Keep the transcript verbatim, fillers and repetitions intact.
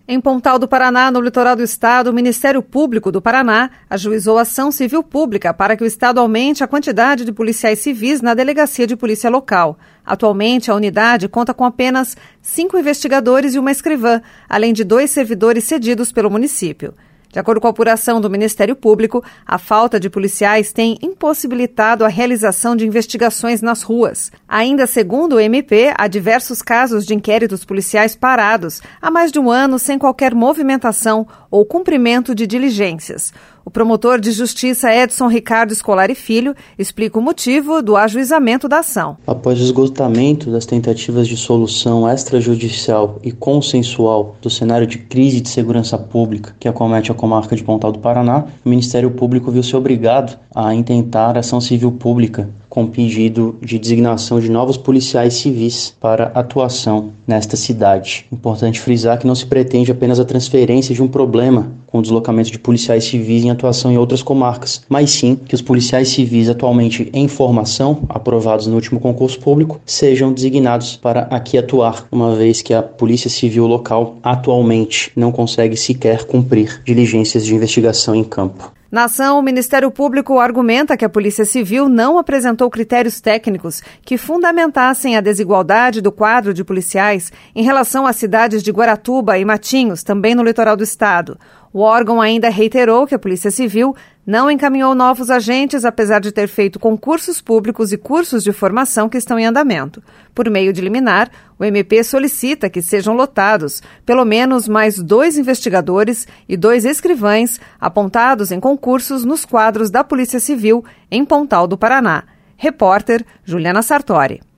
Em Pontal do Paraná, no litoral do estado, o Ministério Público do Paraná ajuizou ação civil pública para que o estado aumente a quantidade de policiais civis na delegacia de polícia local. Atualmente, a unidade conta com apenas cinco investigadores e uma escrivã, além de dois servidores cedidos pelo município. De acordo com a apuração do Ministério Público, a falta de policiais tem impossibilitado a realização de investigações nas ruas. Ainda segundo o M P, há diversos casos de inquéritos policiais parados há mais de um ano sem qualquer movimentação ou cumprimento de diligências. O promotor de justiça Edson Ricardo Scolari Filho explica o motivo do ajuizamento da ação. Após o esgotamento das tentativas de solução extrajudicial e consensual do cenário de crise de segurança pública que acomete a comarca de Pontal do Paraná, o Ministério Público viu-se obrigado a intentar ação civil pública com pedido de designação de novos policiais civis para atuação nesta cidade. Importante frisar que não se pretende apenas a transferência de um problema com o deslocamento de policiais civis em atuação em outras comarcas, mas sim que os policiais civis atualmente em formação, aprovados no último concurso público, sejam designados para aqui atuar, uma vez que a Polícia Civil local atualmente não consegue sequer cumprir diligências de investigação em campo. Na ação, o Ministério Público argumenta que a Polícia Civil não apresentou critérios técnicos que fundamentassem a desigualdade do quadro de policiais em relação às cidades de Guaratuba e Matinhos, também no litoral do estado. O órgão ainda reiterou que a Polícia Civil não encaminhou novos agentes, apesar de ter feito concursos públicos e cursos de formação que estão em andamento. Por meio de liminar, o M P solicita que sejam lotados pelo menos mais dois investigadores e dois escrivães apontados em concursos nos quadros da Polícia Civil em Pontal do Paraná. Repórter Juliana Sartori.